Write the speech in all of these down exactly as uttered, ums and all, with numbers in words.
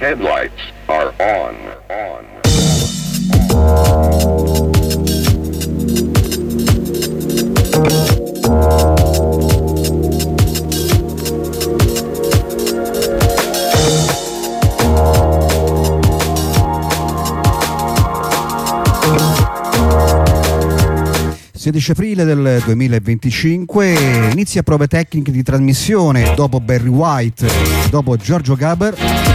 headlights are on, on. sedici aprile del duemilaventicinque inizia prove tecniche di trasmissione dopo Barry White, dopo Giorgio Gaber.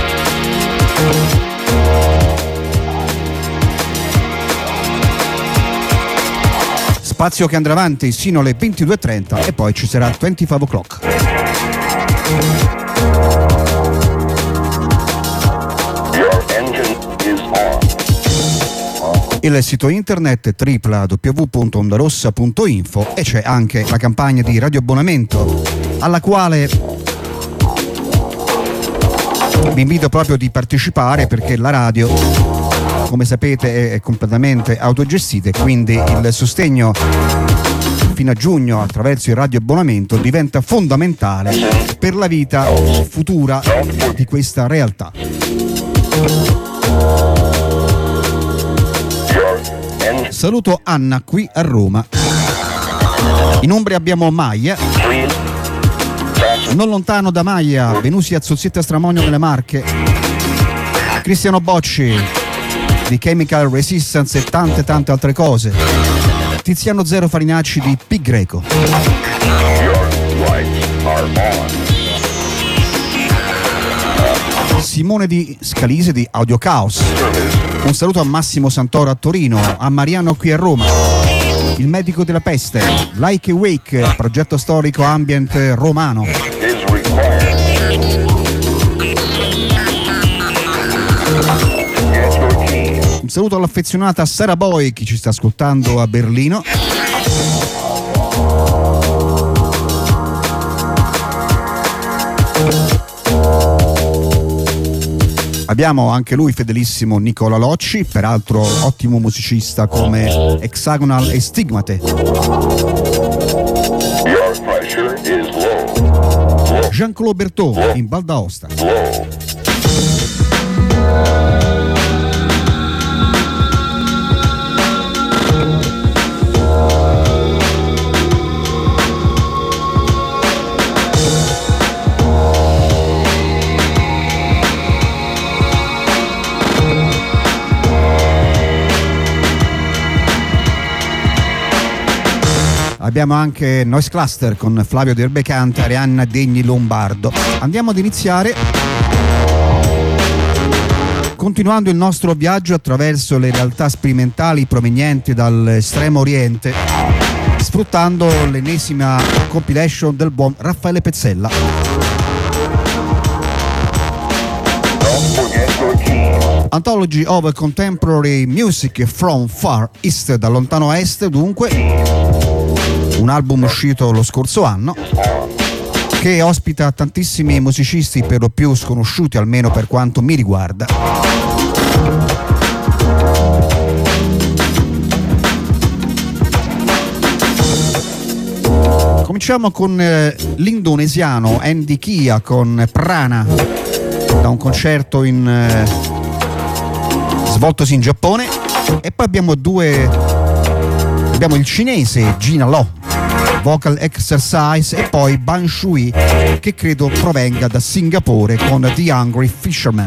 Spazio che andrà avanti sino alle ventidue e trenta e poi ci sarà venticinque o'clock. Your engine is on. Il sito internet w w w punto ondarossa punto info e c'è anche la campagna di radioabbonamento alla quale vi invito proprio di partecipare, perché la radio, come sapete, è completamente autogestita e quindi il sostegno fino a giugno attraverso il radioabbonamento diventa fondamentale per la vita futura di questa realtà. Saluto Anna qui a Roma. In Umbria abbiamo Maia. Non lontano da Maia, Venusia Zozzietta Stramonio nelle Marche. Cristiano Bocci di Chemical Resistance e tante tante altre cose. Tiziano Zero Farinacci di Pi Greco. Simone di Scalise di Audio Caos. Un saluto a Massimo Santoro a Torino, a Mariano qui a Roma, il medico della peste, Like a Wake, progetto storico ambient romano. Un saluto all'affezionata Sara Boy, chi ci sta ascoltando a Berlino. Abbiamo anche lui fedelissimo Nicola Locci, peraltro ottimo musicista come Hexagonal e Stigmate. Jean-Claude Bertot in Val d'Aosta. Abbiamo anche Noise Cluster con Flavio Derbecante, Arianna Degni Lombardo. Andiamo ad iniziare continuando il nostro viaggio attraverso le realtà sperimentali provenienti dall'estremo oriente, sfruttando l'ennesima compilation del buon Raffaele Pezzella. Anthology of Contemporary Music from Far East, da lontano est dunque. Un album uscito lo scorso anno che ospita tantissimi musicisti per lo più sconosciuti, almeno per quanto mi riguarda. Cominciamo con eh, l'indonesiano Andy Kia con Prana, da un concerto in, eh, svoltosi in Giappone, e poi abbiamo due abbiamo il cinese Gina Lo, Vocal Exercise, e poi Ban Shui, che credo provenga da Singapore, con The Hungry Fisherman.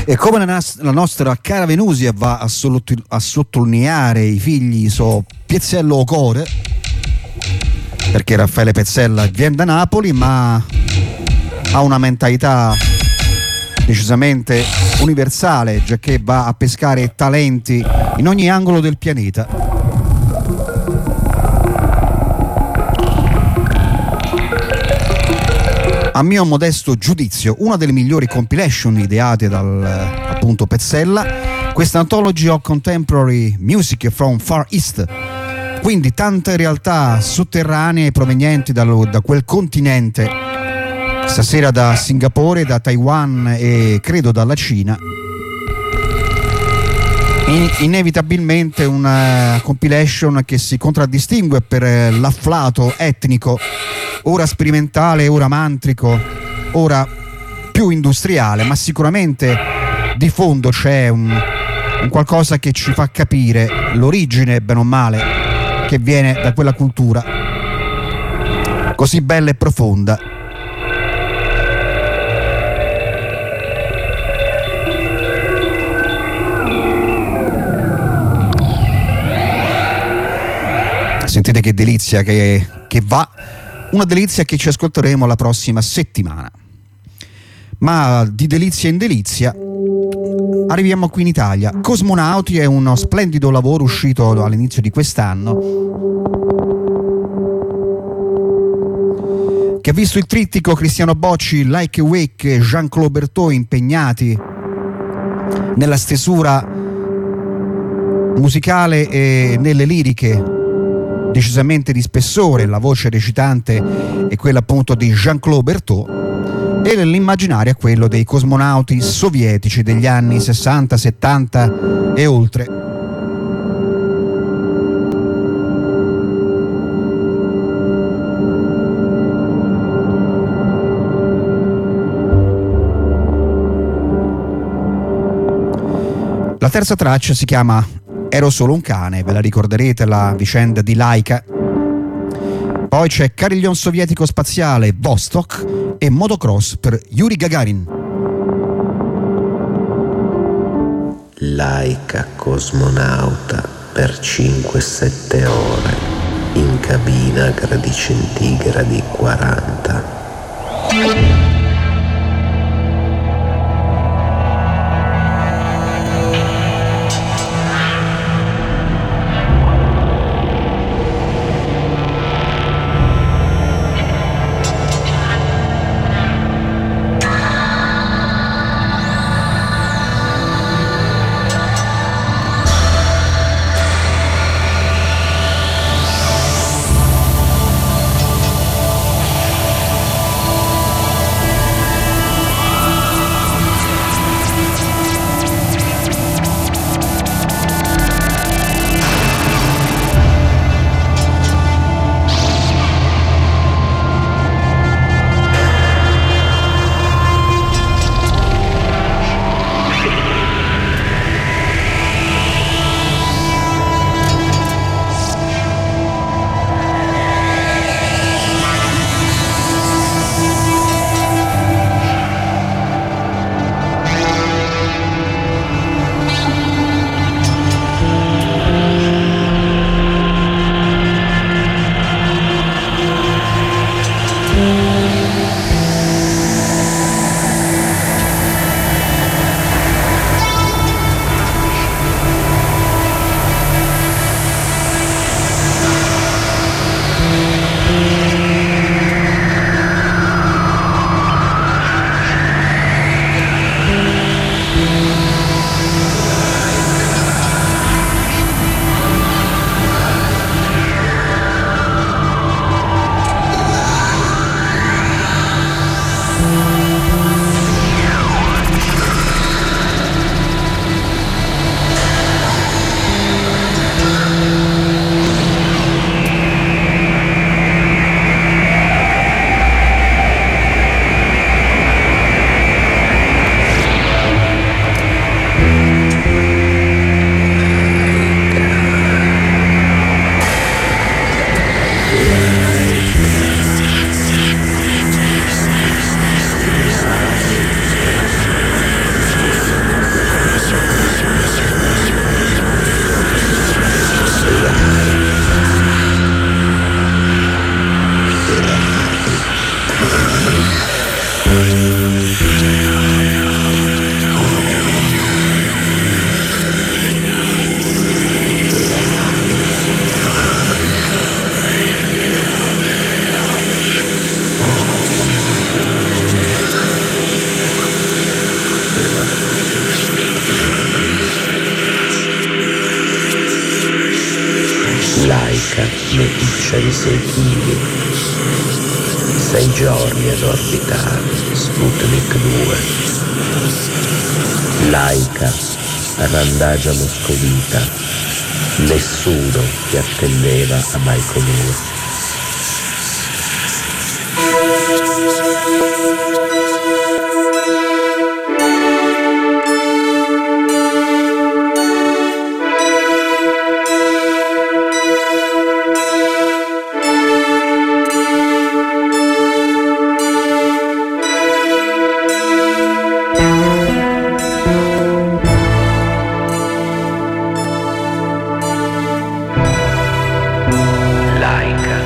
E come la, nas- la nostra cara Venusia va a, solo- a sottolineare i figli so Pizzello o Core, perché Raffaele Pezzella viene da Napoli ma ha una mentalità decisamente universale, giacché va a pescare talenti in ogni angolo del pianeta. A mio modesto giudizio, una delle migliori compilation ideate dal appunto Pezzella, questa Anthology of Contemporary Music from Far East, quindi tante realtà sotterranee provenienti dal, da quel continente, stasera da Singapore, da Taiwan e credo dalla Cina. In, inevitabilmente una compilation che si contraddistingue per l'afflato etnico, ora sperimentale, ora mantrico, ora più industriale, ma sicuramente di fondo c'è un, un qualcosa che ci fa capire l'origine, bene o male, che viene da quella cultura così bella e profonda. Sentite che delizia che, che va, una delizia che ci ascolteremo la prossima settimana. Ma di delizia in delizia arriviamo qui in Italia. Cosmonauti è uno splendido lavoro uscito all'inizio di quest'anno, che ha visto il trittico Cristiano Bocci, Like Awake e Jean-Claude Berthaud impegnati nella stesura musicale e nelle liriche decisamente di spessore. La voce recitante è quella appunto di Jean-Claude Berthaud e l'immaginario è quello dei cosmonauti sovietici degli anni sessanta, settanta e oltre. La terza traccia si chiama Ero solo un cane, ve la ricorderete, la vicenda di Laika. Poi c'è Cariglion sovietico spaziale Vostok e motocross per Yuri Gagarin. Laika cosmonauta per cinque sette ore in cabina a gradi centigradi quaranta. ventisei chili, sei giorni ad orbitare Sputnik due. Laika, Randagia Moscovita, nessuno ti attendeva a Baikonur. Laika,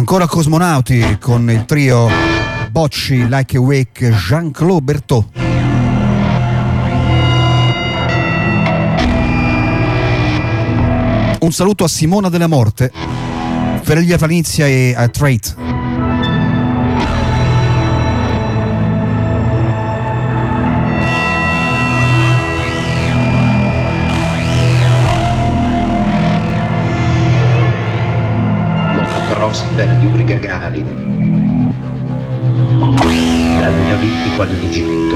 Ancora Cosmonauti con il trio Bocci, Like Awake, Jean-Claude Berthaud. Un saluto a Simona della Morte, Ferreglia Planizia e a Trait. Motocross per Yuri Gagarin, dal Neolitico all'Egitto,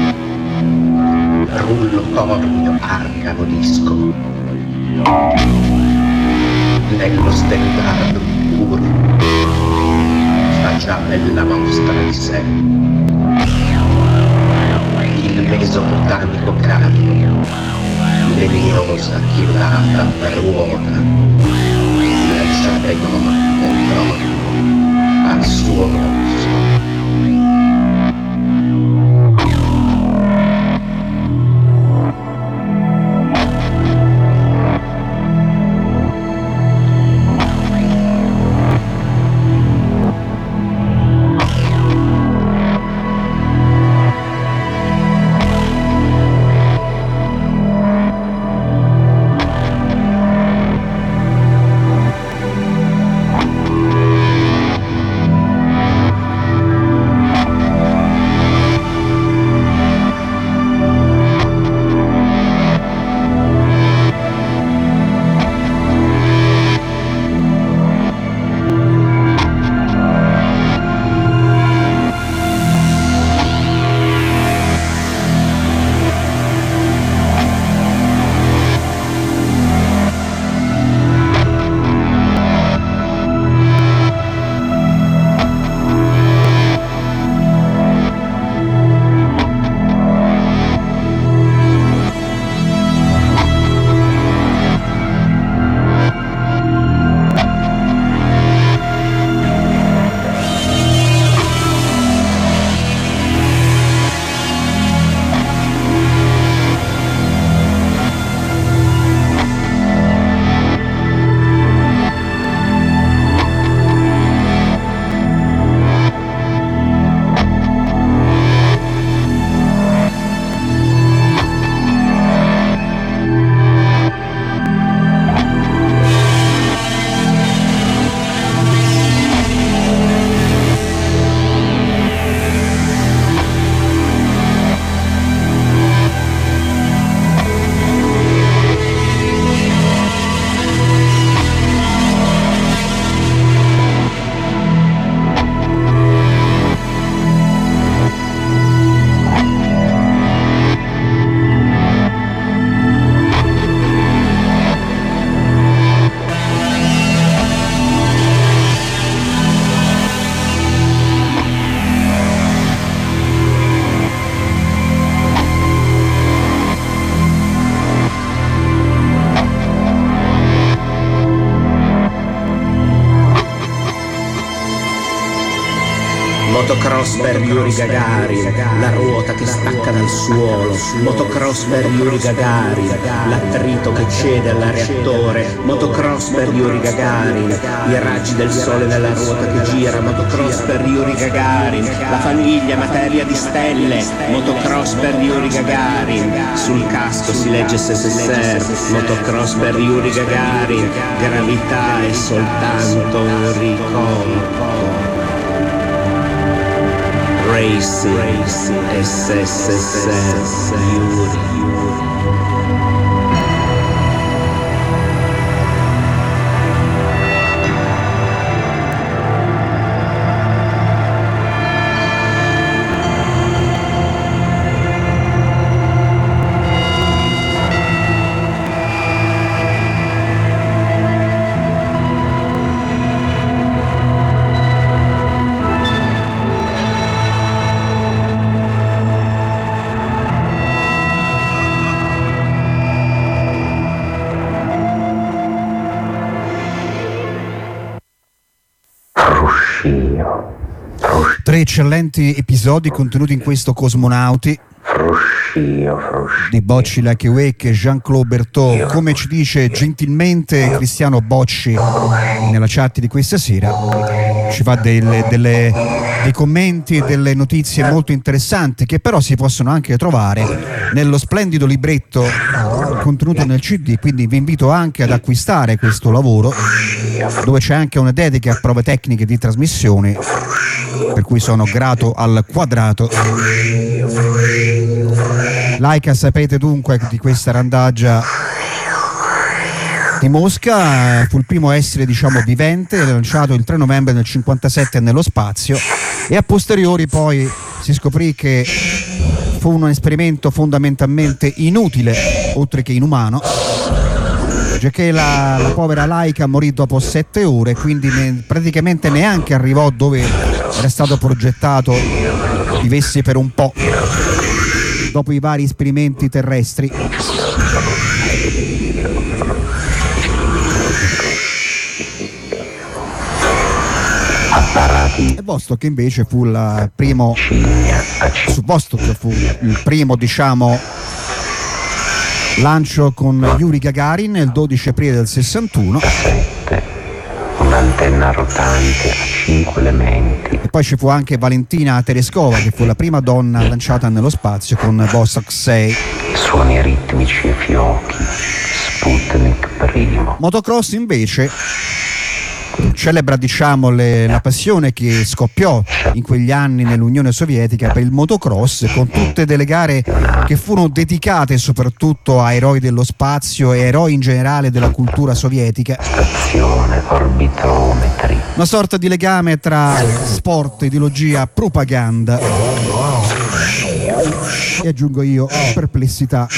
rullo cornio, arcano disco, nello stendardo puro, fa già bella mostra di sé, il mesopotamico cranio, legnosa chilata per ruota, lasciata in morte proprio al suo corso. Motocross per Yuri Gagarin, la ruota che stacca dal suolo. Motocross per Yuri Gagarin, l'attrito che cede al reattore. Motocross per Yuri Gagarin, i raggi del sole nella ruota che gira. Motocross per Yuri Gagarin, la famiglia materia di stelle. Motocross per Yuri Gagarin, sul casco si legge S S S R. Motocross per Yuri Gagarin, gravità è soltanto un ricordo. Racing, S S S R, Yuri. Tre eccellenti episodi contenuti in questo Cosmonauti Fruscio, fruscio. di Bocci, Like Awake e Jean-Claude Berthaud. Come ci dice gentilmente Cristiano Bocci nella chat di questa sera, ci fa delle, delle, dei commenti e delle notizie molto interessanti, che però si possono anche trovare nello splendido libretto contenuto nel C D, quindi vi invito anche ad acquistare questo lavoro, dove c'è anche una dedica a prove tecniche di trasmissione, per cui sono grato al quadrato. Laika, sapete dunque di questa randaggia di Mosca, fu il primo essere, diciamo, vivente, lanciato il tre novembre del cinquantasette nello spazio, e a posteriori poi si scoprì che fu un esperimento fondamentalmente inutile, oltre che inumano, giacché la, la povera Laika morì dopo sette ore, quindi ne, praticamente neanche arrivò dove era stato progettato vivesse per un po', dopo i vari esperimenti terrestri. E Vostok invece fu il primo su Vostok fu il primo, diciamo, lancio con Yuri Gagarin il dodici aprile del sessantuno. Un'antenna rotante a cinque elementi. E poi ci fu anche Valentina Tereskova, che fu la prima donna lanciata nello spazio con Vostok sei. Suoni ritmici e fiochi. Sputnik primo. Motocross invece celebra, diciamo, le, la passione che scoppiò in quegli anni nell'Unione Sovietica per il motocross, con tutte delle gare che furono dedicate soprattutto a eroi dello spazio e eroi in generale della cultura sovietica. Stazione orbitometri. Una sorta di legame tra sport, ideologia, propaganda e, aggiungo io, perplessità.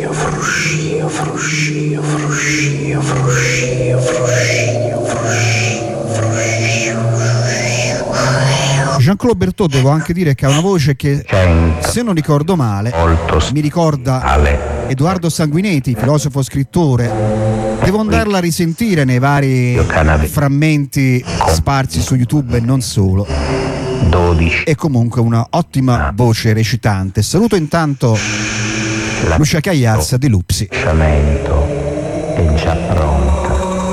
Jean-Claude Berthaud, devo anche dire che ha una voce che, se non ricordo male, mi ricorda Edoardo Sanguinetti, filosofo scrittore. Devo andarla a risentire nei vari frammenti sparsi su YouTube e non solo. È comunque una ottima voce recitante. Saluto intanto Lucia Cagliazza di Lupsi. È già pronta.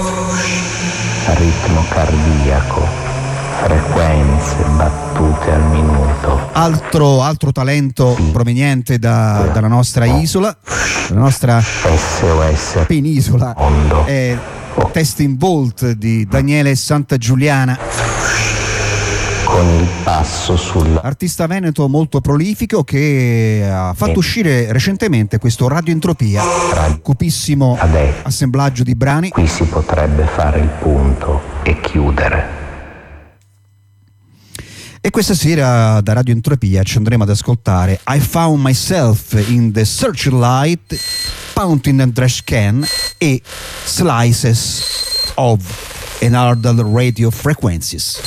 Ritmo cardiaco, frequenze battute al minuto. Altro, altro talento proveniente da, dalla nostra isola, la nostra S O S penisola, è Testing Vault di Daniele Santagiuliana, con il passo sul artista veneto molto prolifico, che ha fatto uscire recentemente questo Radio Entropia, cupissimo assemblaggio di brani. Qui si potrebbe fare il punto e chiudere. E questa sera da Radio Entropia ci andremo ad ascoltare I Found Myself in the Searchlight, Fountain and Trash Can e Slices of Another Radio Frequencies.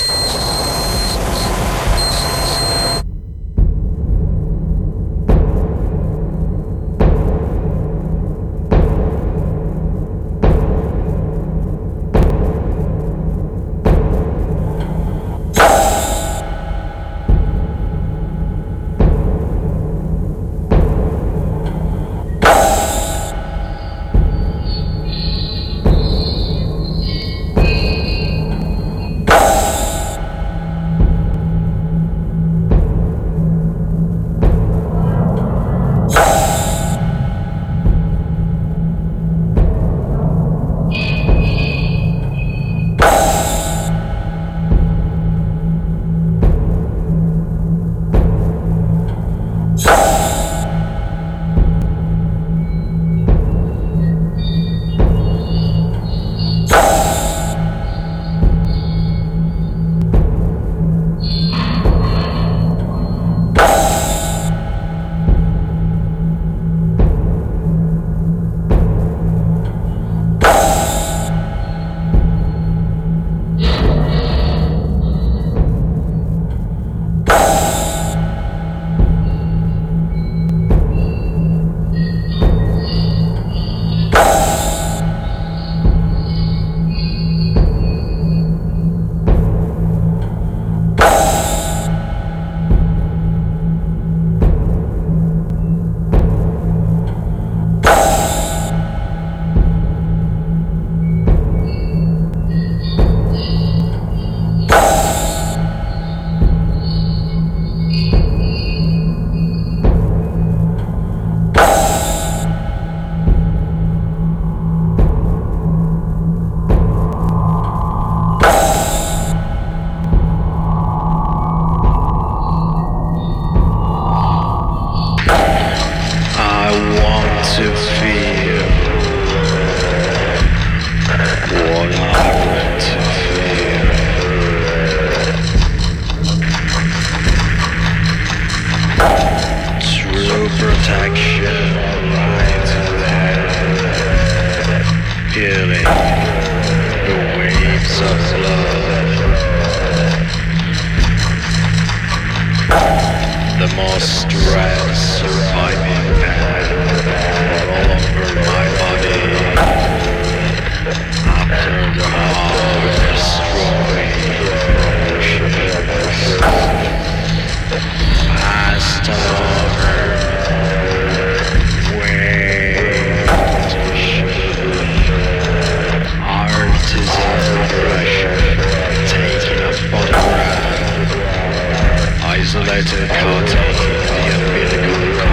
Political the umbilical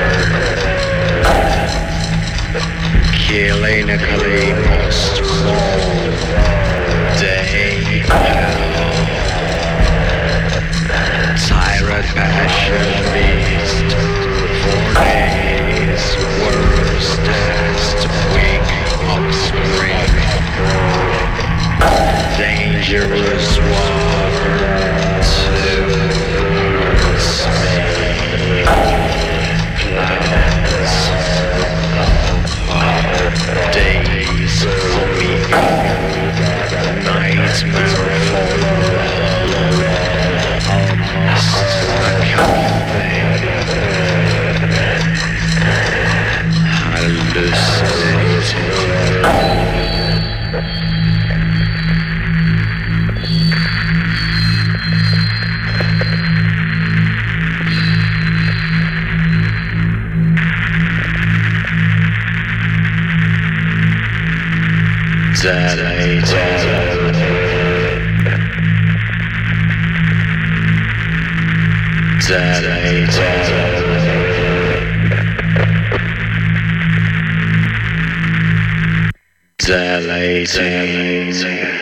cord, clinically post-mortem day hell, tyrant passion beast, four days worst test week offspring, dangerous water to days for me, nightmare for almost a cafe, hallucinating. Delating.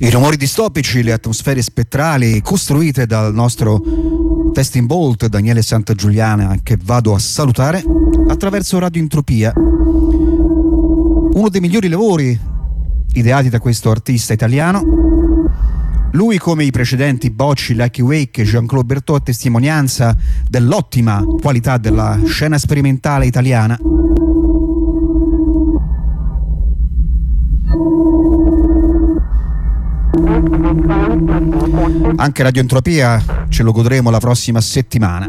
I rumori distopici, le atmosfere spettrali costruite dal nostro Testing Bolt Daniele Santagiuliana, che vado a salutare attraverso Radio Entropia, uno dei migliori lavori ideati da questo artista italiano. Lui, come i precedenti Bocci, Lucky Wake e Jean-Claude Berthaud, è testimonianza dell'ottima qualità della scena sperimentale italiana. Anche Radio Entropia ce lo godremo la prossima settimana.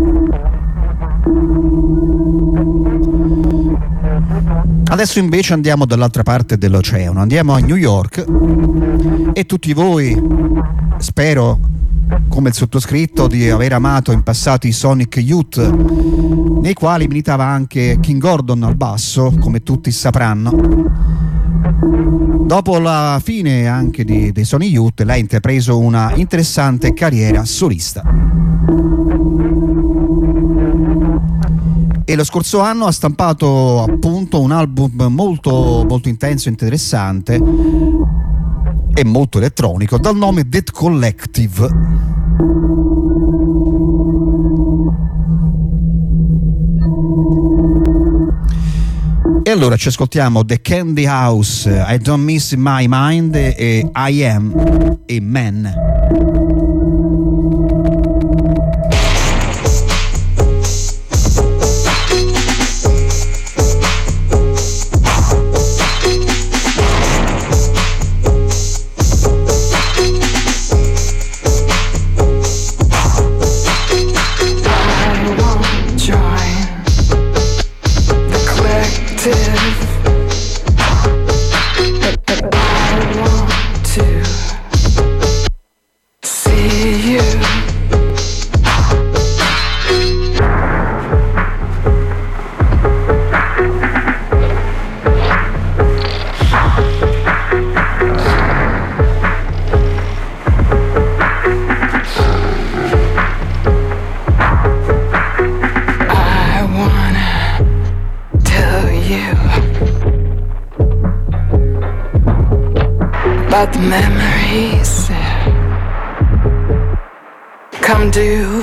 Adesso invece andiamo dall'altra parte dell'oceano, andiamo a New York, e tutti voi, spero come il sottoscritto, di aver amato in passato i Sonic Youth, nei quali militava anche King Gordon al basso, come tutti sapranno. Dopo la fine anche di, dei Sonic Youth, lei ha intrapreso una interessante carriera solista. E lo scorso anno ha stampato appunto un album molto, molto intenso e interessante e molto elettronico dal nome Dead Collective. E allora ci ascoltiamo The Candy House, I Don't Miss My Mind e I Am a Man. But the memories come due.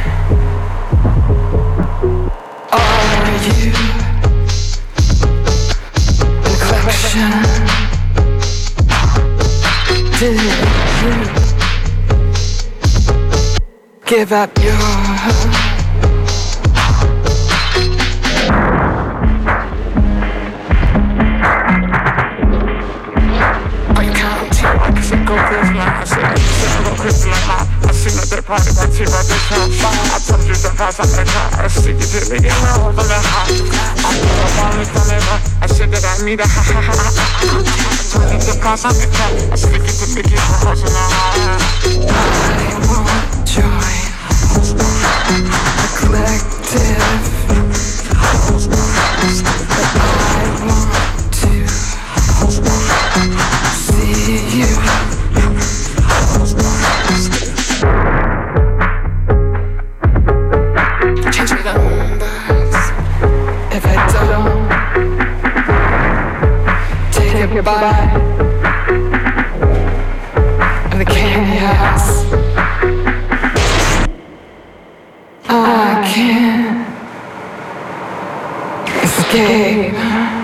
Are you a collection? Did you give up your Party by T by this house. I told you the past I make her. I stick it to the game, I hold the hot. I put up on it, I never. I said that I need a ha ha ha ha. I told you the past I make her. I stick it to the game, I hold the hot. I want joy, a collective. But I want to see you. Goodbye in the candy house. I can't escape.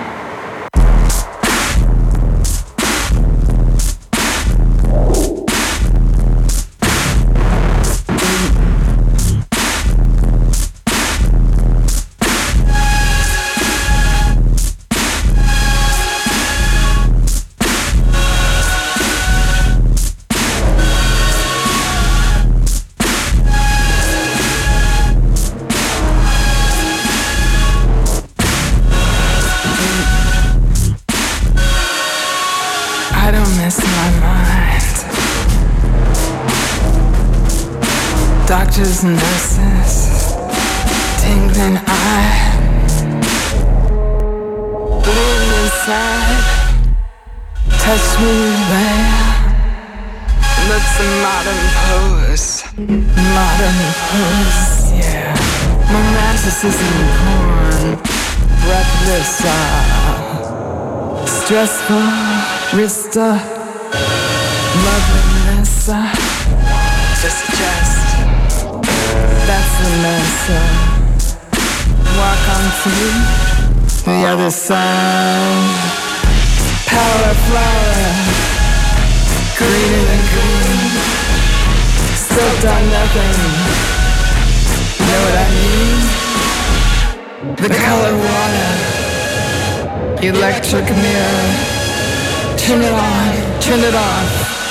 Doctors and nurses, tingling eye, bleeding inside, touch me there, looks a modern pose, modern pose, yeah, romanticism porn, breathless, uh, stressful, wrist up, Loveliness, uh, just a jest. That's the mess. Uh, walk on through the other side. Power flower, greener than green. Still done nothing. Know what I mean? The color water, electric mirror. Turn it on, turn it off.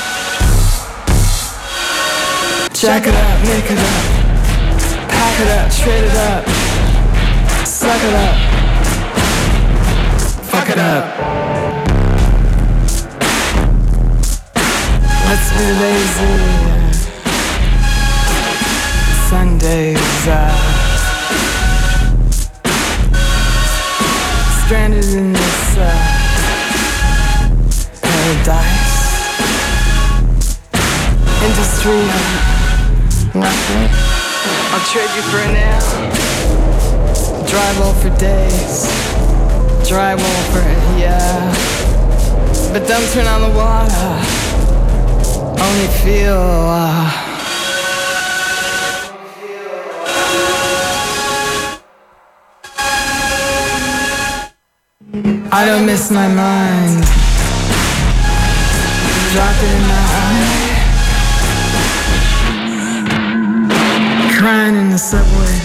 Jack it up, make it up. Pack it up, trade it up. Suck it up. Fuck it up. Let's be lazy. Sundays, uh, stranded in this uh, paradise. Industry of nothing. I'll trade you for an hour. Drywall for days. Drywall for, yeah. But don't turn on the water. Only feel, uh, I don't miss my mind. Drop it in my eye. Crying in the subway.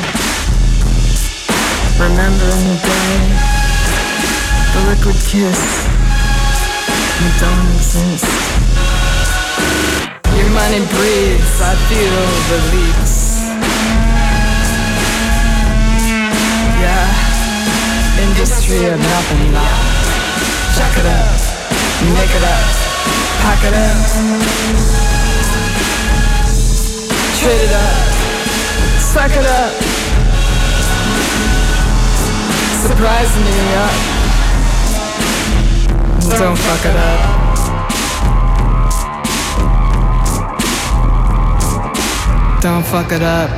Remembering the day. The liquid kiss. You don't exist. Your money breathes. I feel the leaks. Yeah. Industry of nothing now. Check it up, make it up, pack it up, trade it up, suck it up, surprise me up, don't fuck it up. Don't fuck it up.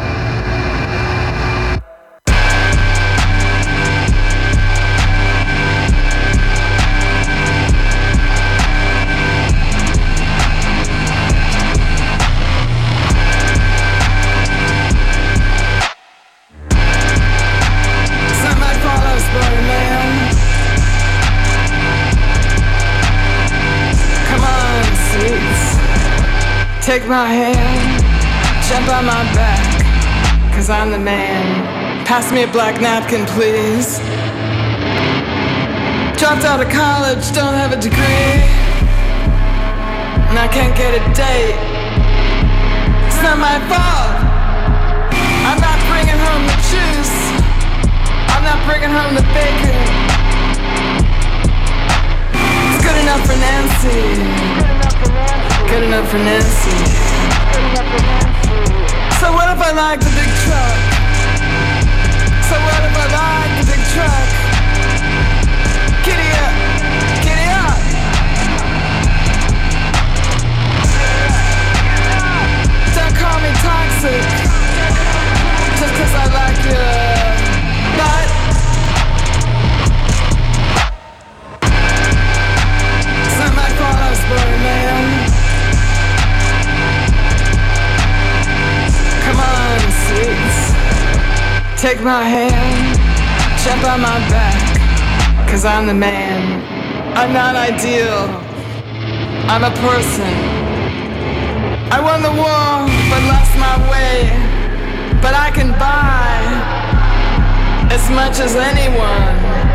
Take my hand, jump on my back, cause I'm the man. Pass me a black napkin, please. Dropped out of college, don't have a degree, and I can't get a date. It's not my fault. I'm not bringing home the juice. I'm not bringing home the bacon. It's good enough for Nancy. Good enough for Nancy. So what if I like the big truck? So what if I like the big truck? Giddy up, giddy up. Don't call me toxic, just cause I like your butt. It's not my fault I was born a man. Come on, sweets. Take my hand, jump on my back, cause I'm the man. I'm not ideal, I'm a person. I won the war, but lost my way. But I can buy as much as anyone.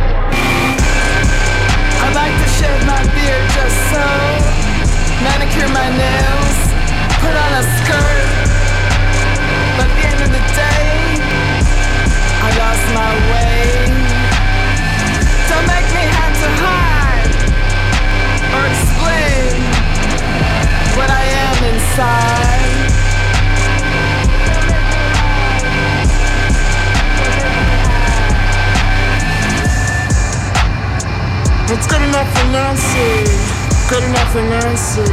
I like to shave my beard just so, manicure my nails, put on a skirt. But at the end of the day, I lost my way. Don't make me have to hide or explain what I am inside. It's good enough for Nancy. Good enough for Nancy.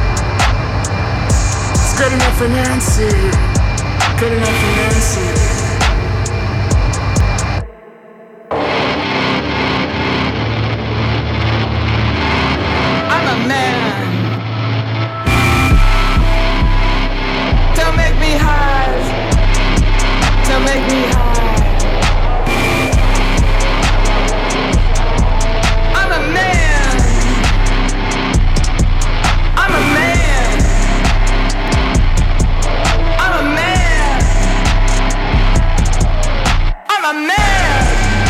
It's good enough for Nancy. Good enough for Nancy. I'm a man. a man.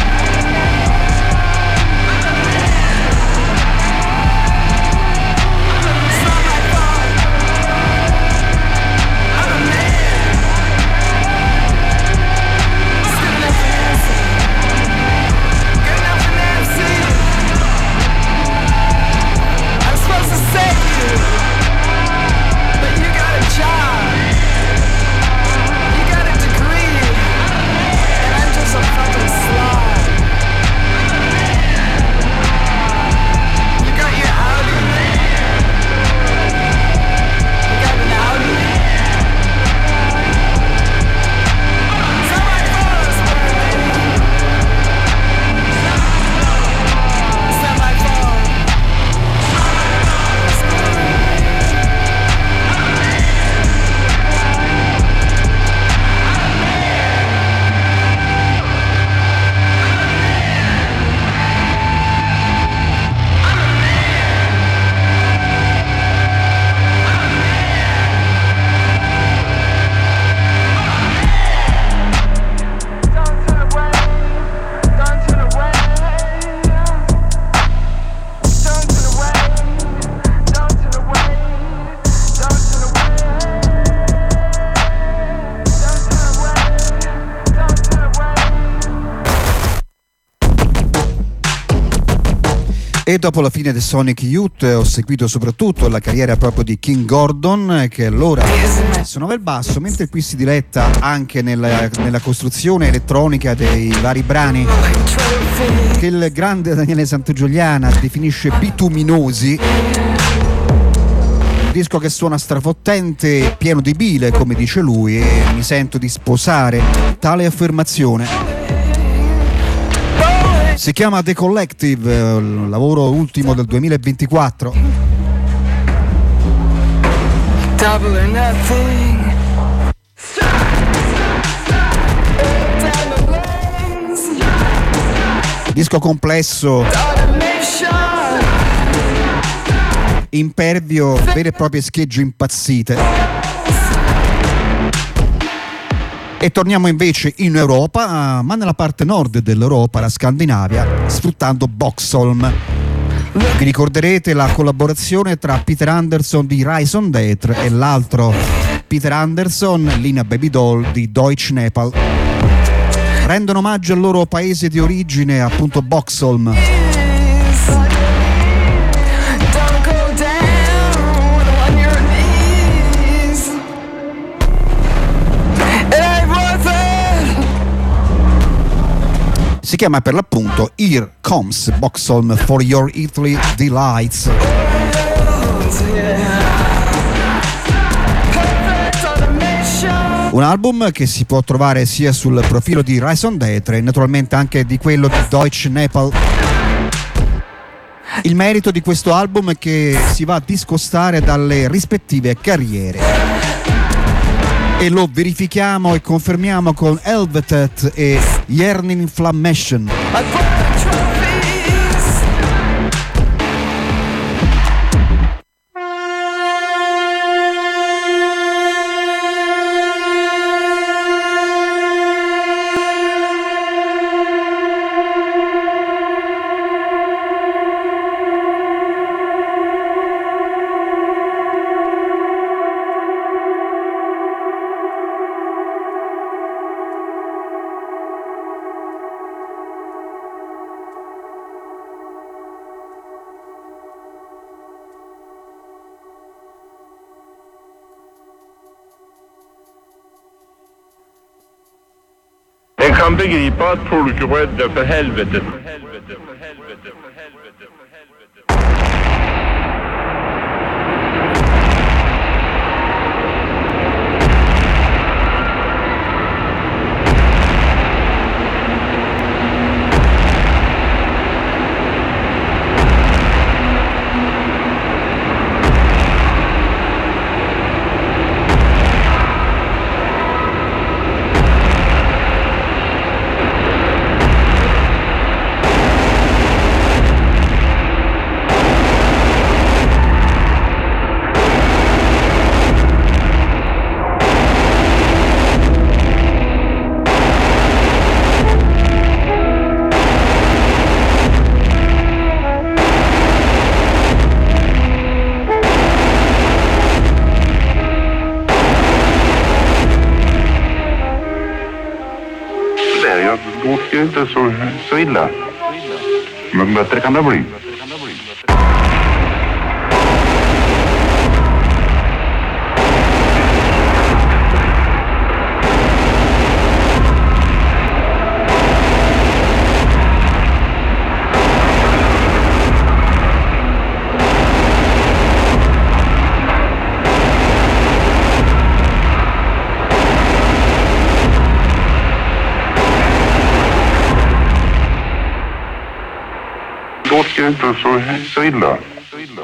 E dopo la fine di Sonic Youth ho seguito soprattutto la carriera proprio di King Gordon, che allora suonava il basso, mentre qui si diletta anche nella, nella costruzione elettronica dei vari brani che il grande Daniele Santagiuliana definisce bituminosi. Un disco che suona strafottente e pieno di bile, come dice lui, e mi sento di sposare tale affermazione. Si chiama The Collective, il lavoro ultimo del duemilaventiquattro. Double or nothing. Disco complesso, impervio, vere e proprie schegge impazzite. E torniamo invece in Europa, ma nella parte nord dell'Europa, la Scandinavia, sfruttando Boxholm. Vi ricorderete la collaborazione tra Peter Anderson di Rise on Death e l'altro Peter Anderson, Lina Baby Doll di Deutsche Nepal. Rendono omaggio al loro paese di origine, appunto Boxholm. Si chiama per l'appunto Here Comes Boxholm for Your Italy Delights. Un album che si può trovare sia sul profilo di Rise on Death e naturalmente anche di quello di Deutsche Nepal. Il merito di questo album è che si va a discostare dalle rispettive carriere. E lo verifichiamo e confermiamo con Helvetet e Yearning Inflammation. En kan begripa att folk är rädda för helvetet. ju inte så, så illa. Men bättre kan det bli. Låter ju inte så, så illa. Så illa.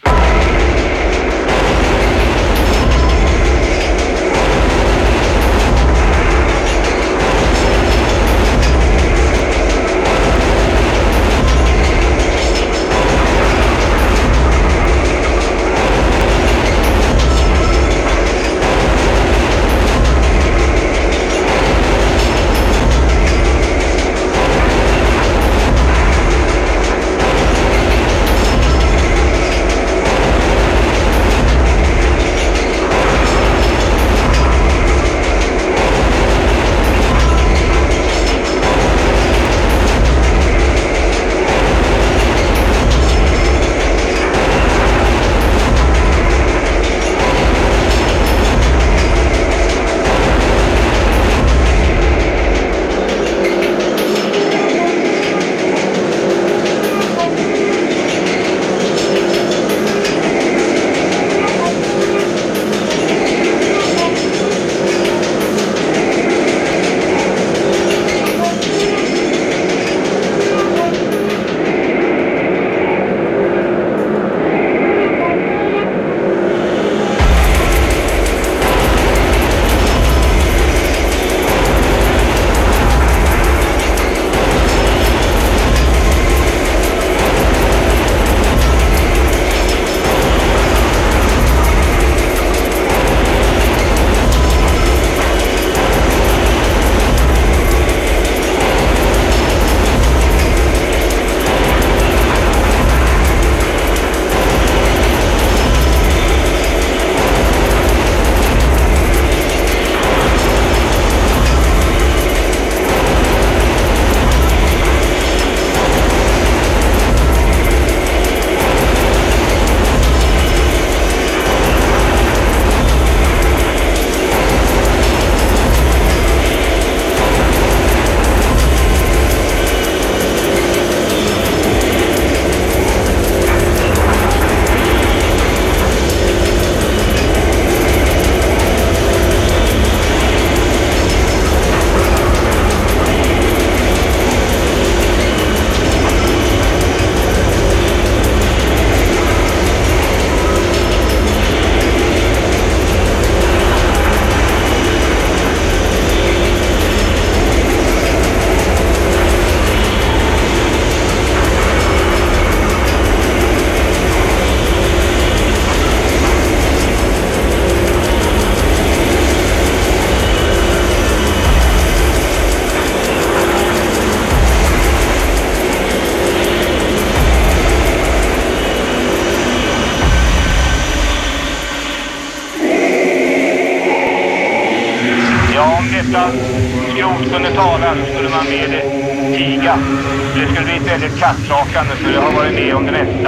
detta skrot kunde tala så skulle man med det tiga. Det skulle bli ett väldigt kattrakande för det har varit med om det mesta.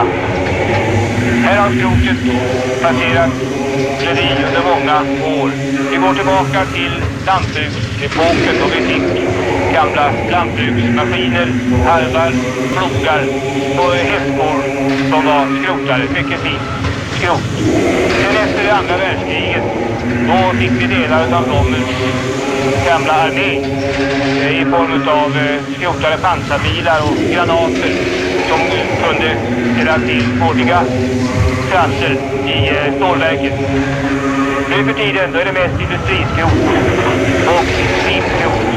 Här har skrotet passerat plädi under många år. Vi går tillbaka till lantbruksepoken och vi fick gamla lantbruksmaskiner, harvar, plogar och hästskor som var skrotade, mycket fint skrot. Sen efter det andra världskriget då fick vi delar av Rommels gamla armé i form av skrotade pansarbilar och granater som kunde ställa till bådiga chanser i stålverket. Nu för tiden då är det mest industriskrot och finskrot.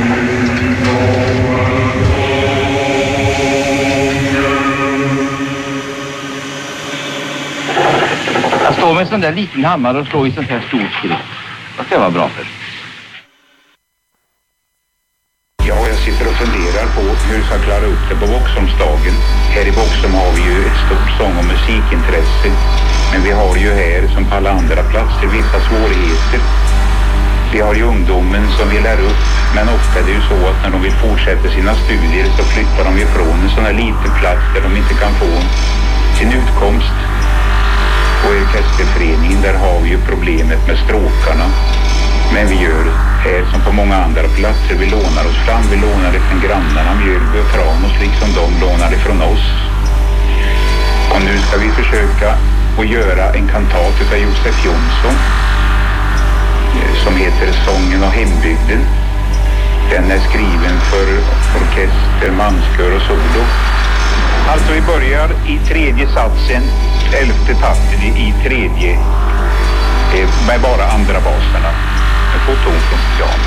Jag står med en sån där liten hammare och slår i sånt här stort skrot. Vad ska jag vara bra för? Ja, jag sitter och funderar på hur jag ska klara upp det på Boxholmsdagen. Här i Boxholm har vi ju ett stort sång- och musikintresse. Men vi har ju här, som på alla andra platser, vissa svårigheter. Vi har ju ungdomen som vi lär upp, men ofta är det ju så att när de vill fortsätta sina studier så flyttar de ifrån en sån här liten plats där de inte kan få sin utkomst. Och i orkesterföreningen där har vi ju problemet med stråkarna. Men vi gör här som på många andra platser, vi lånar oss fram, vi lånar ifrån grannarna, Mjölby och Tranås liksom de lånar ifrån oss. Och nu ska vi försöka att göra en kantat utav Josef Jonsson som heter Sången och hembygden. Den är skriven för orkester, manskör och solo. Alltså vi börjar i tredje satsen, elfte takten i, i tredje eh, med bara andra baserna. Med två ton från piano.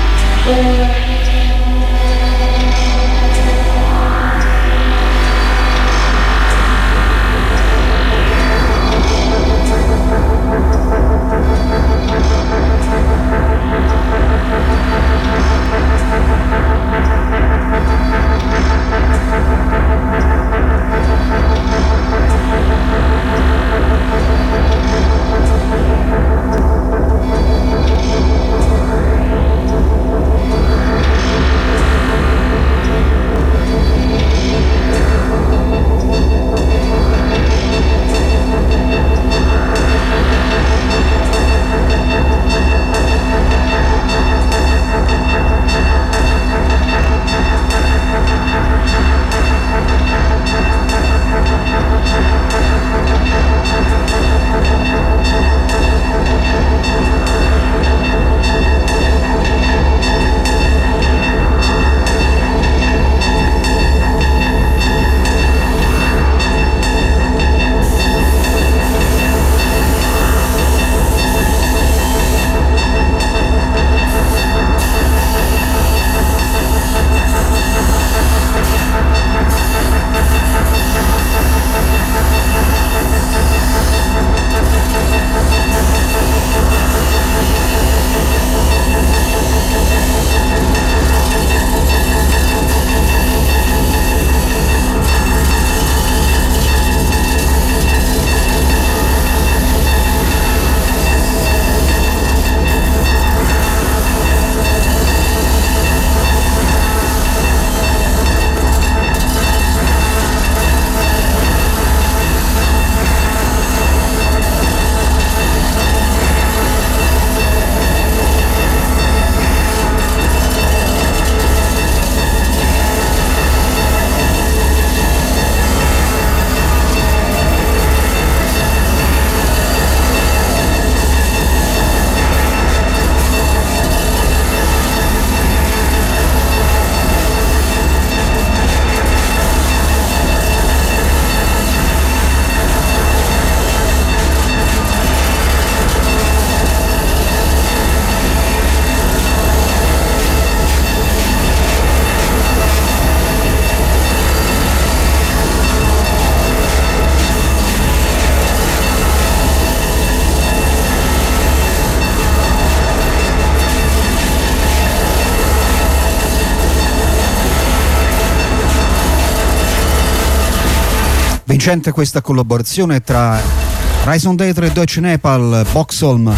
Vincente questa collaborazione tra Raison d'être e Deutsche Nepal, Boxholm.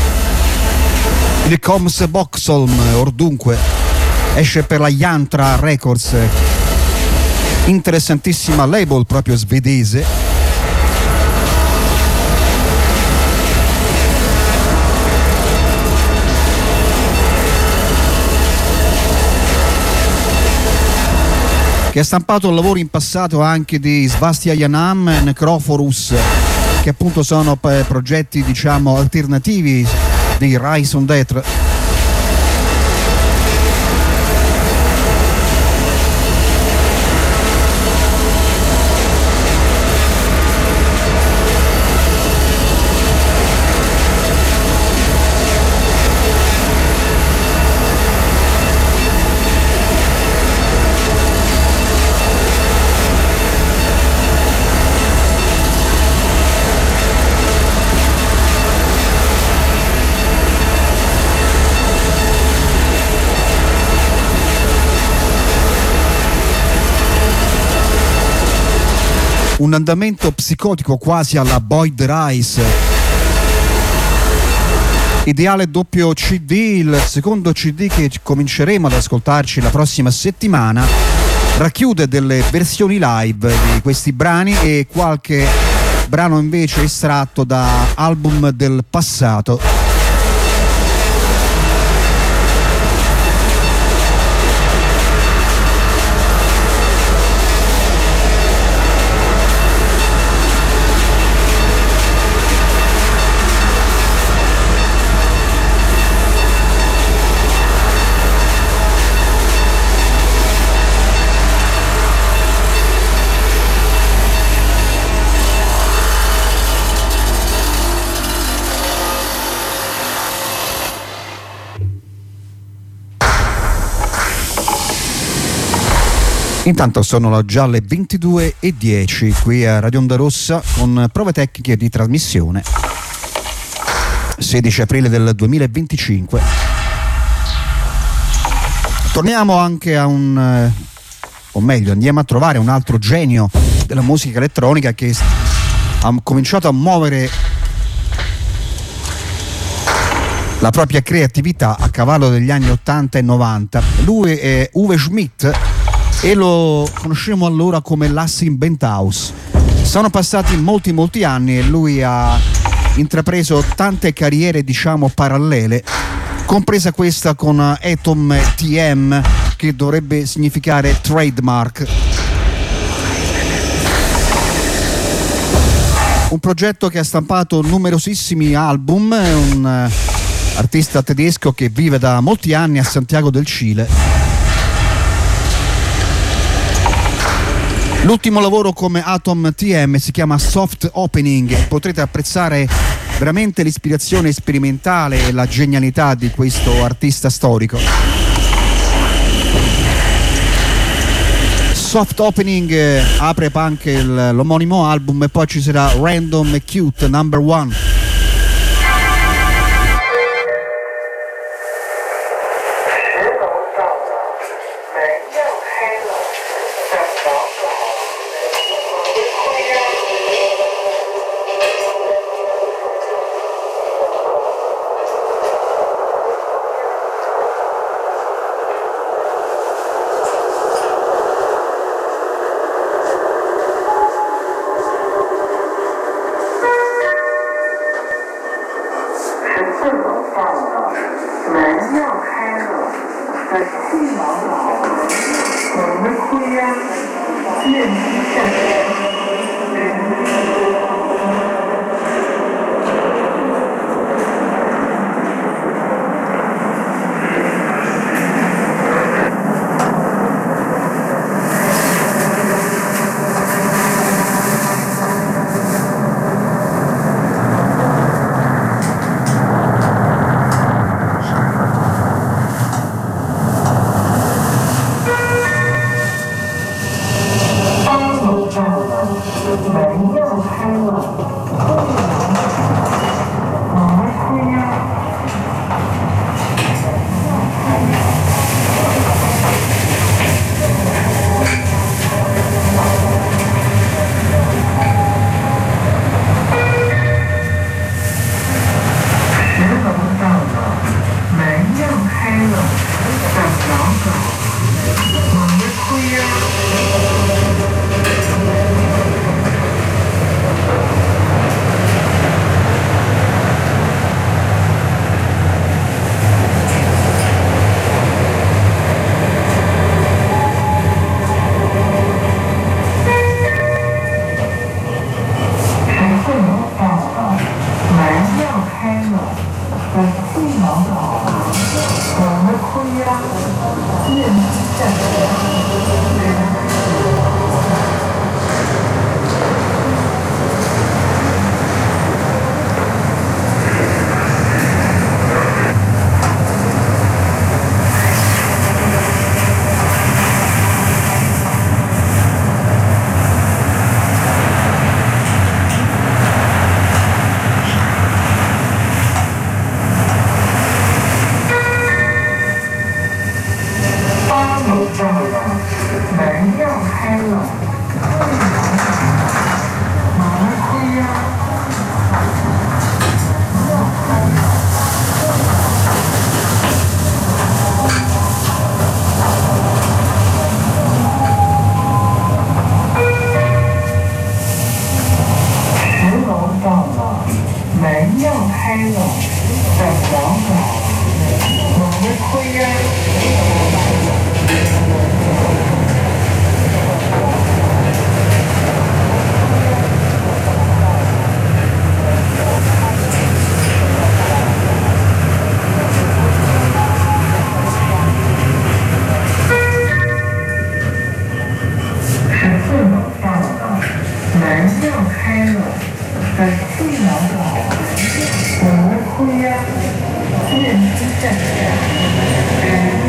Il Coms Boxholm, or dunque, esce per la Yantra Records, interessantissima label proprio svedese. Che ha stampato lavori in passato anche di Svastia Yanam e Necrophorus, che appunto sono progetti diciamo alternativi di Raison d'être. Un andamento psicotico quasi alla Boyd Rice, Ideale doppio C D, il secondo C D che cominceremo ad ascoltarci la prossima settimana, racchiude delle versioni live di questi brani e qualche brano invece estratto da album del passato. Intanto sono già le ventidue e dieci qui a Radio Onda Rossa con prove tecniche di trasmissione sedici aprile del duemilaventicinque. Torniamo anche a un, o meglio andiamo a trovare un altro genio della musica elettronica che ha cominciato a muovere la propria creatività a cavallo degli anni ottanta e novanta. Lui è Uwe Schmidt e lo conosciamo allora come Lassing Benthaus. Sono passati molti molti anni e lui ha intrapreso tante carriere diciamo parallele, compresa questa con Atom T M, che dovrebbe significare trademark. Un progetto che ha stampato numerosissimi album, un artista tedesco che vive da molti anni a Santiago del Cile. L'ultimo lavoro come Atom T M si chiama Soft Opening. Potrete apprezzare veramente l'ispirazione sperimentale e la genialità di questo artista storico. Soft Opening eh, apre anche il, l'omonimo album e poi ci sarà Random e Cute Number One. 基站点。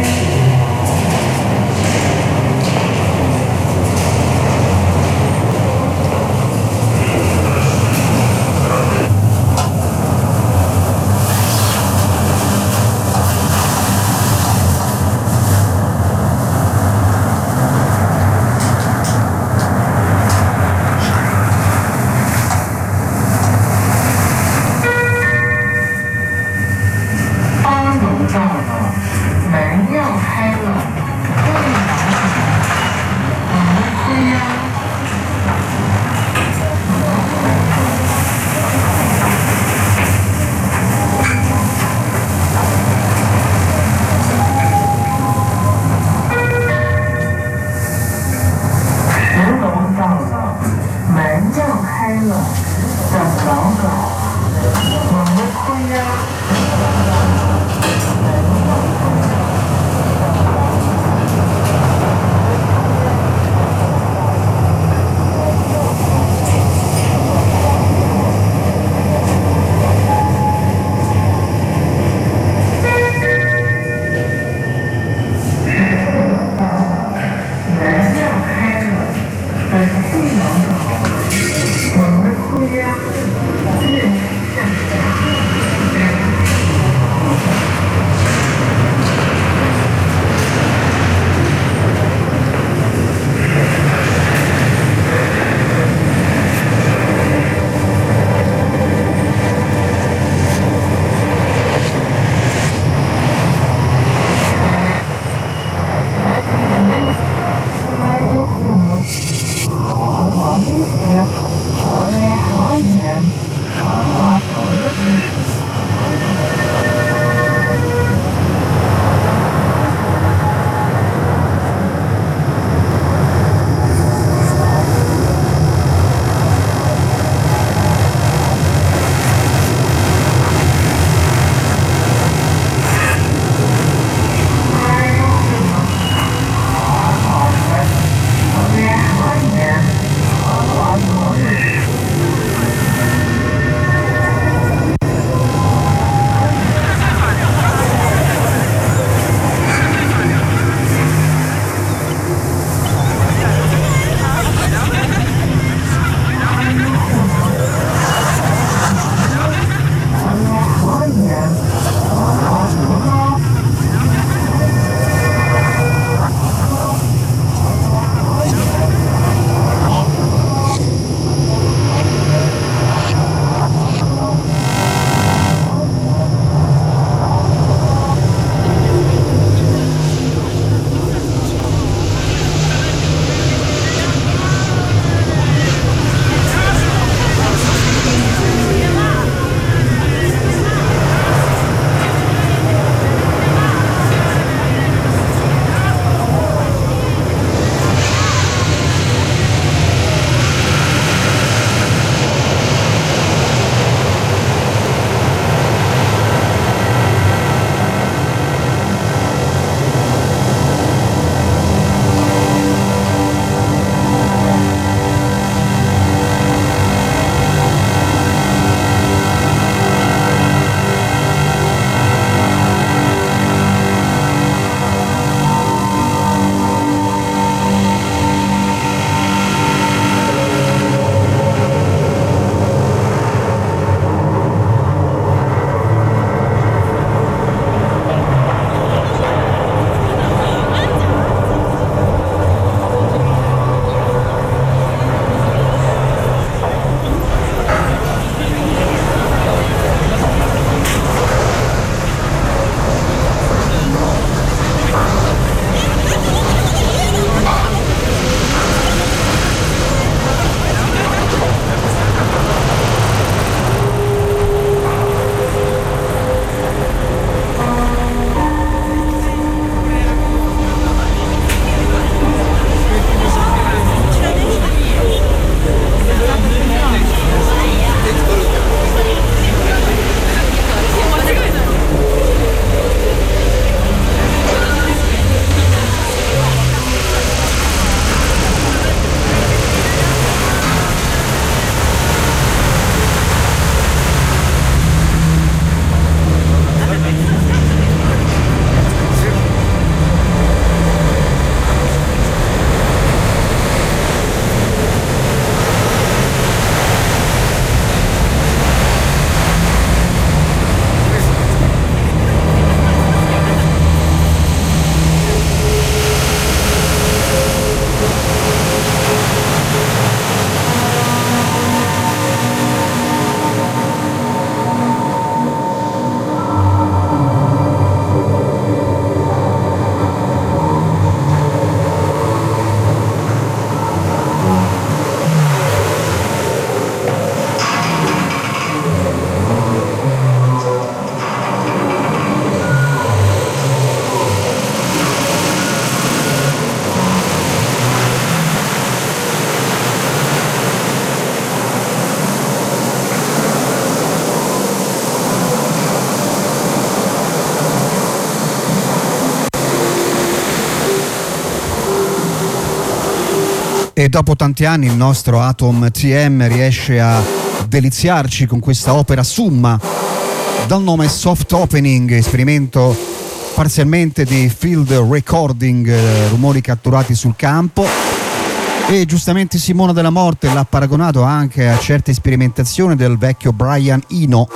E dopo tanti anni il nostro Atom T M riesce a deliziarci con questa opera summa dal nome Soft Opening, esperimento parzialmente di field recording, eh, rumori catturati sul campo, e giustamente Simona Della Morte l'ha paragonato anche a certe sperimentazioni del vecchio Brian Eno.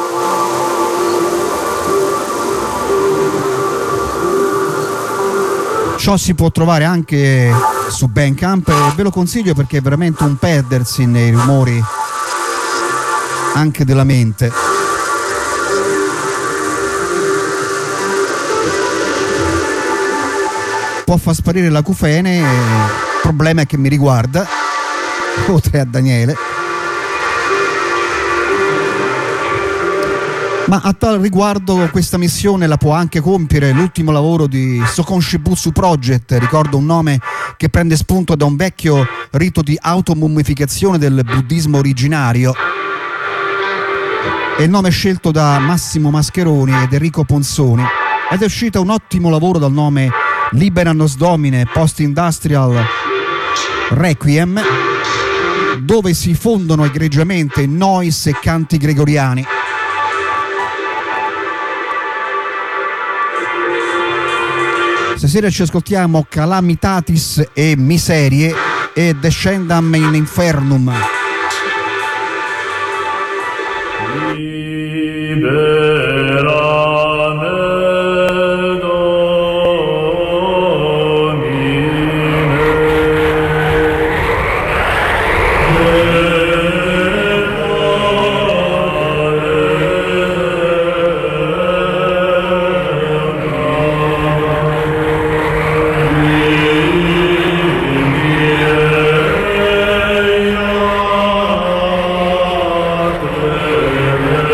Ciò si può trovare anche su Bandcamp e ve lo consiglio perché è veramente un perdersi nei rumori anche della mente. Può far sparire l'acufene, il problema è che mi riguarda, oltre a Daniele. Ma a tal riguardo questa missione la può anche compiere l'ultimo lavoro di Sokonshibutsu Project, ricordo un nome che prende spunto da un vecchio rito di automummificazione del buddismo originario. È il nome scelto da Massimo Mascheroni ed Enrico Ponzoni ed è uscito un ottimo lavoro dal nome Libera Nos Domine Post Industrial Requiem, dove si fondono egregiamente noise e canti gregoriani. Stasera ci ascoltiamo Calamitatis e Miserie e Descendam in Infernum. Yeah.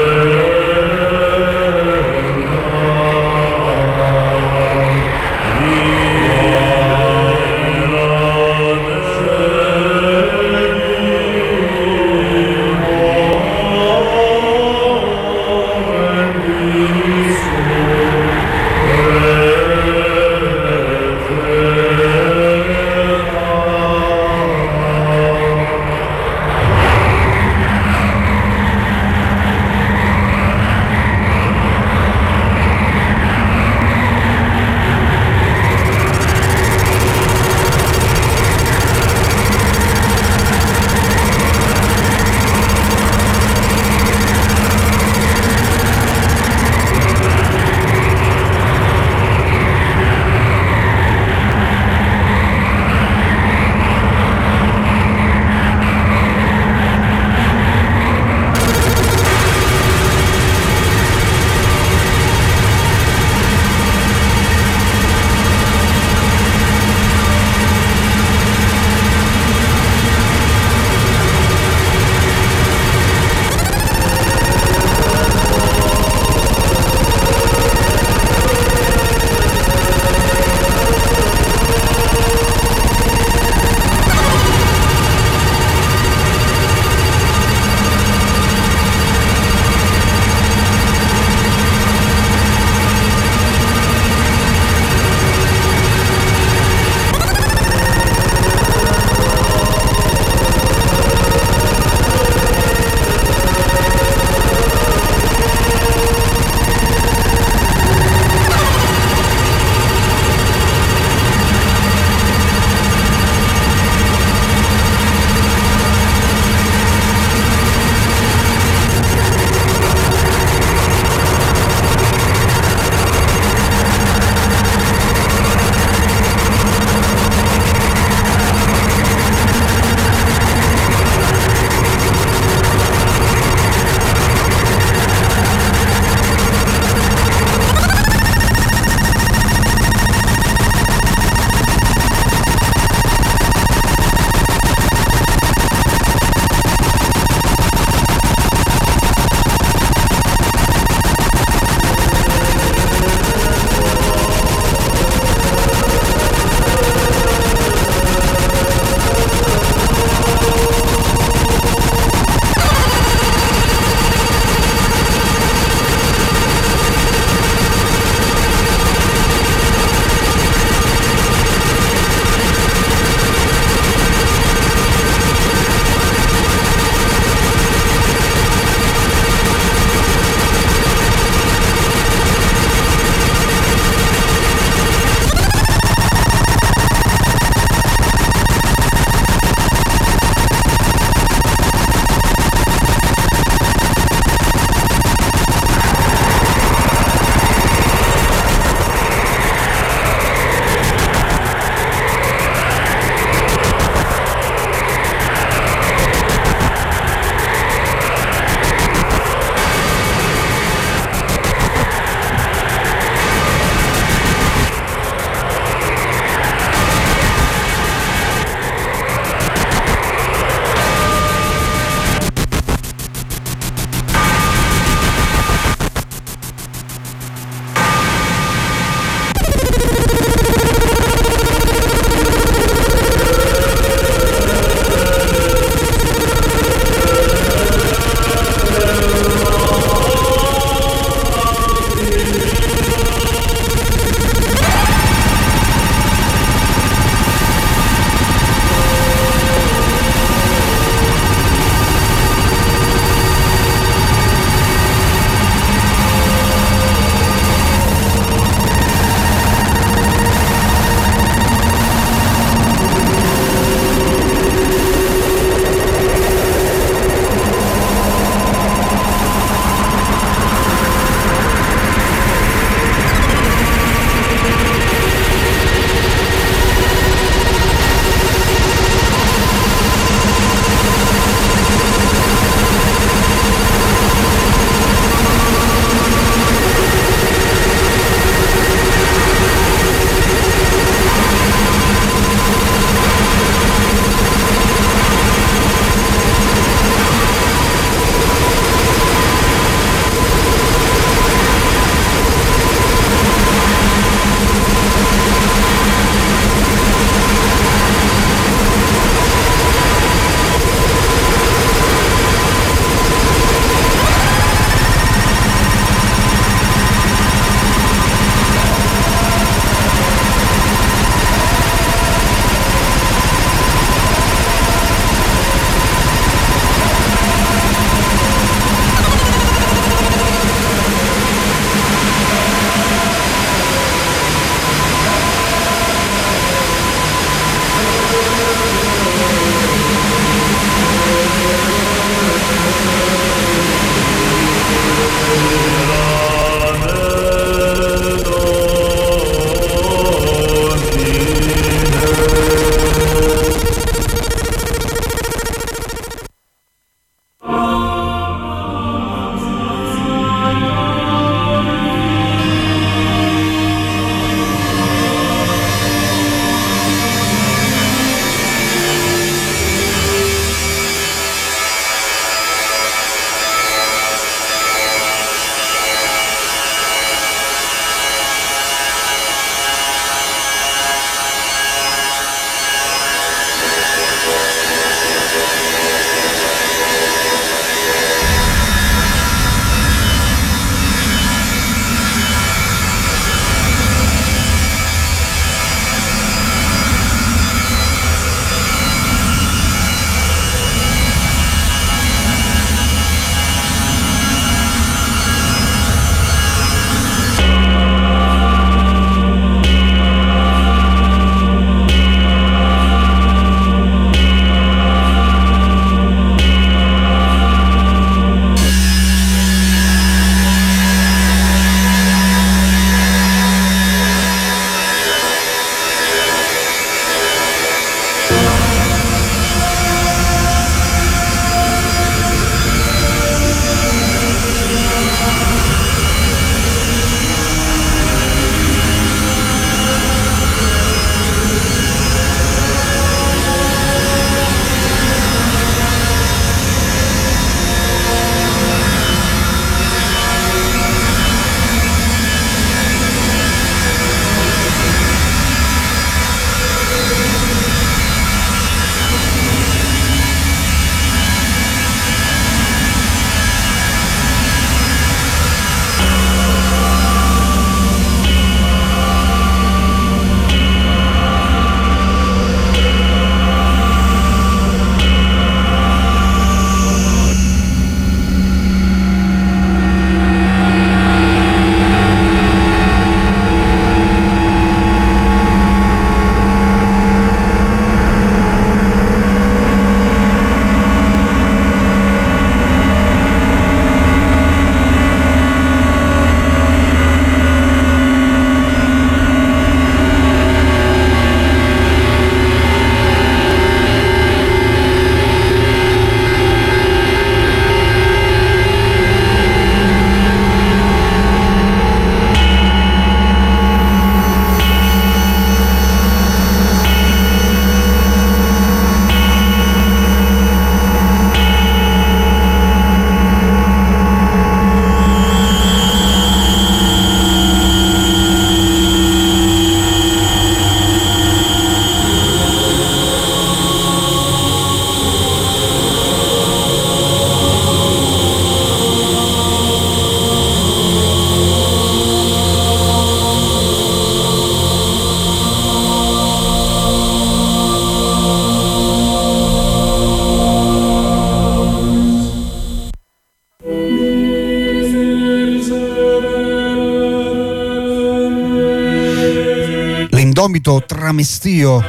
l'indomito tramestio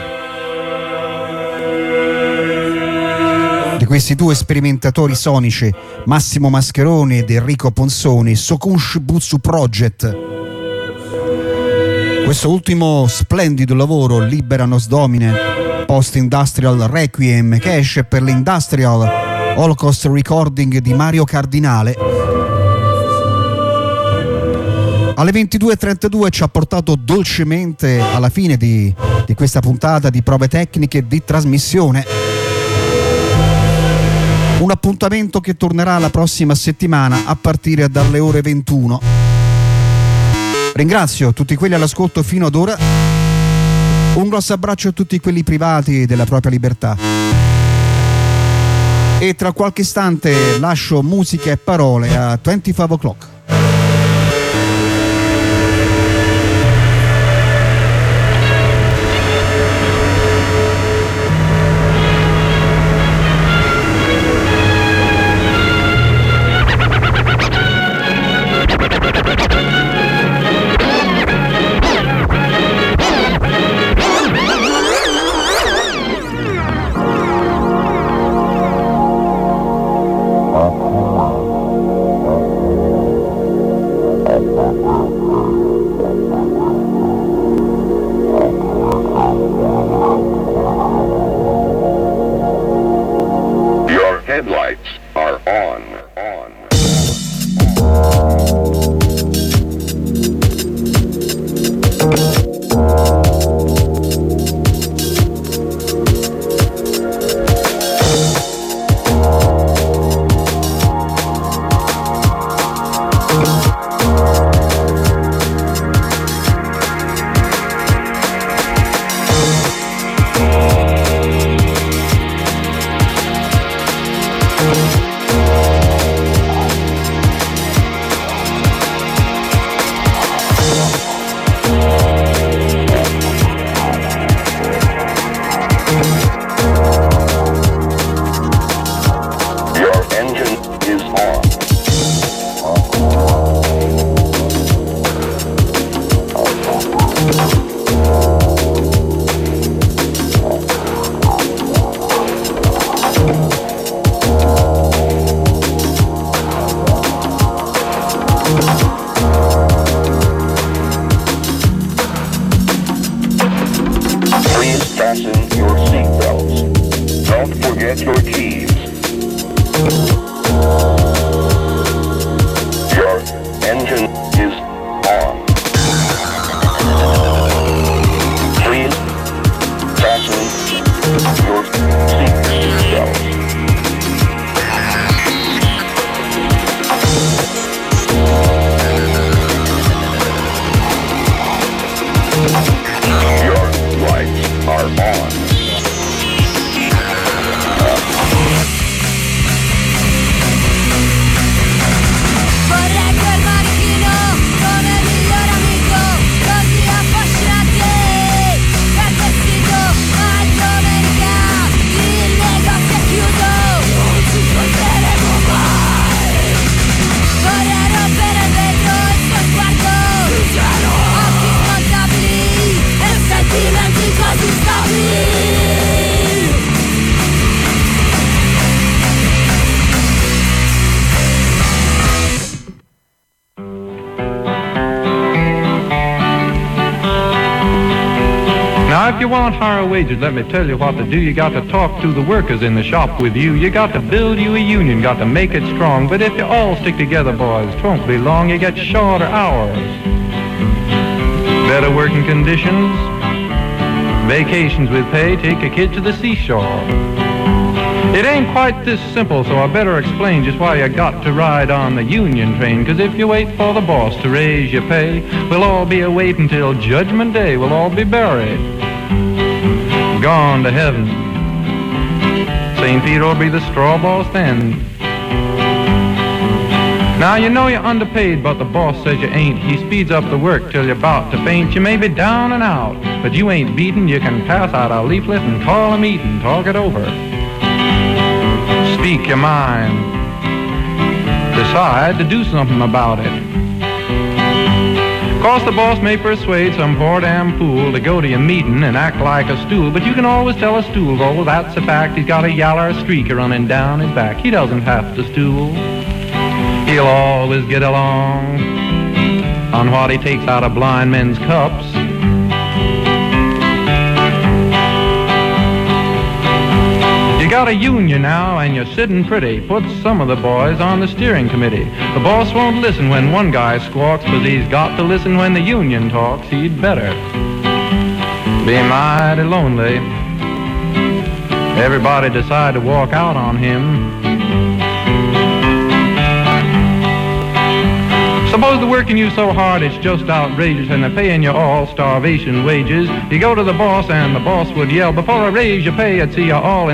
di questi due sperimentatori sonici, Massimo Mascheroni ed Enrico Ponsoni, Sokun Shibutsu Project. Questo ultimo splendido lavoro, Libera Nos Domine, Post Industrial Requiem, che esce per l'Industrial Holocaust Recording di Mario Cardinale. Alle ventidue e trentadue ci ha portato dolcemente alla fine di, di questa puntata di prove tecniche di trasmissione. Un appuntamento che tornerà la prossima settimana a partire dalle ore ventuno. Ringrazio tutti quelli all'ascolto fino ad ora. Un grosso abbraccio a tutti quelli privati della propria libertà. E tra qualche istante lascio musica e parole a venticinque o'clock. If you want higher wages, let me tell you what to do. You got to talk to the workers in the shop with you. You got to build you a union, got to make it strong. But if you all stick together, boys, 'twon't be long. You get shorter hours, better working conditions, vacations with pay, take a kid to the seashore. It ain't quite this simple, so I better explain just why you got to ride on the union train. 'Cause if you wait for the boss to raise your pay, we'll all be a-waitin' till Judgment Day. We'll all be buried, gone to heaven. Saint Peter'll be the straw boss then. Now you know you're underpaid, but the boss says you ain't. He speeds up the work till you're about to faint. You may be down and out, but you ain't beaten. You can pass out a leaflet and call a meeting, talk it over, speak your mind, decide to do something about it. Course the boss may persuade some poor damn fool to go to your meeting and act like a stool, but you can always tell a stool roll, that's a fact. He's got a yaller streak running down his back. He doesn't have to stool. He'll always get along on what he takes out of blind men's cups. You got a union now and you're sitting pretty. Put some of the boys on the steering committee. The boss won't listen when one guy squawks, but he's got to listen when the union talks. He'd better be mighty lonely. Everybody decide to walk out on him. Suppose they're working you so hard it's just outrageous and they're paying you all starvation wages. You go to the boss and the boss would yell, before I raise your pay I'd see you all in